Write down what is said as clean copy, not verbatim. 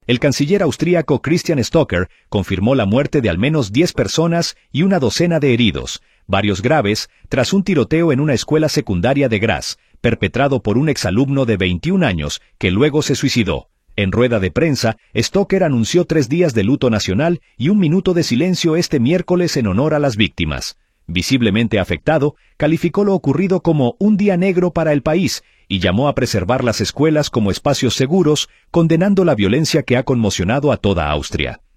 El canciller austríaco Christian Stocker confirmó la muerte de al menos 10 personas y una docena de heridos, varios graves, tras un tiroteo en una escuela secundaria de Graz, perpetrado por un exalumno de 21 años que luego se suicidó. En rueda de prensa, Stocker anunció 3 días de luto nacional y 1 minuto de silencio este miércoles en honor a las víctimas. Visiblemente afectado, calificó lo ocurrido como un día negro para el país y llamó a preservar las escuelas como espacios seguros, condenando la violencia que ha conmocionado a toda Austria.